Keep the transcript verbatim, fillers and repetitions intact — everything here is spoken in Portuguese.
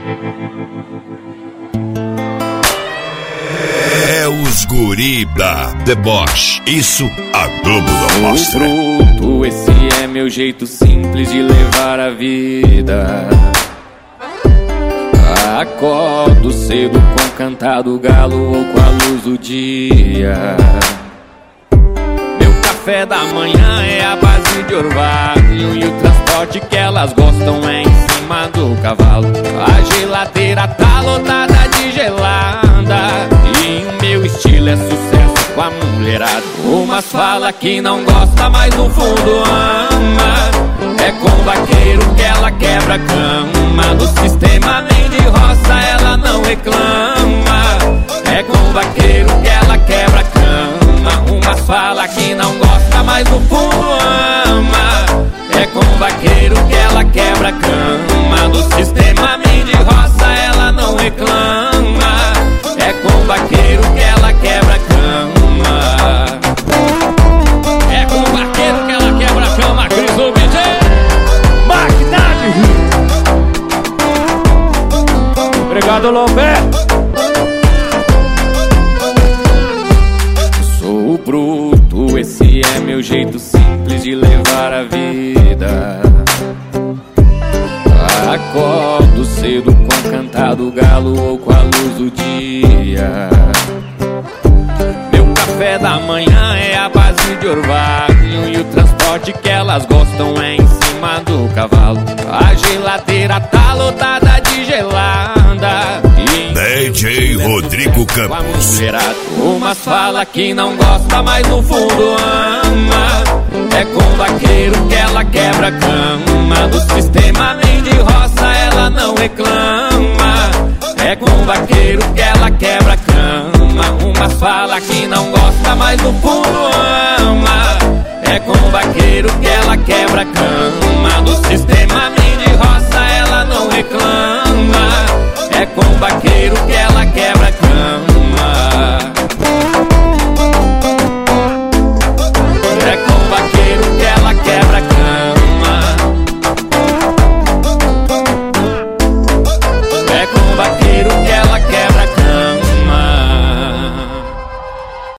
É os guri da Deboche, isso a Globo não mostra. O fruto, esse é meu jeito simples de levar a vida. Acordo cedo com o cantar do galo ou com a luz do dia. Meu café da manhã é a base de orvalho, e o transporte que elas gostam é em cima do cavalo. A geladeira tá lotada de gelada, e o meu estilo é sucesso com a mulherada. Umas fala que não gosta, mas no fundo ama. É com o vaqueiro que ela quebra a cama, do sistema nem de roça ela não reclama. É com o vaqueiro que ela quebra a cama. Umas fala que não gosta, mas no fundo ama. É com o vaqueiro que ela quebra a cama, do sistema nem de roça ela não reclama. É com o vaqueiro que ela quebra a cama. É com o vaqueiro que ela quebra a cama, Cris O B J. Obrigado, Lopé. Sou o bruto, esse é meu jeito simples de levar a vida. Acordo cedo com o cantar do galo ou com a luz do dia. Meu café da manhã é a base de orvalho, e o transporte que elas gostam é em cima do cavalo. A geladeira tá lotada de gelada, e D J Rodrigo Campos. Umas fala que não gosta, mas no fundo ama. É com o vaqueiro que ela quebra a cama, do sistema nem de roça ela não reclama. É com o vaqueiro que ela quebra a cama. Umas fala que não gosta, mas no fundo ama. É com o vaqueiro que ela quebra a cama, do sistema nem de roça ela não reclama. É com o vaqueiro que ela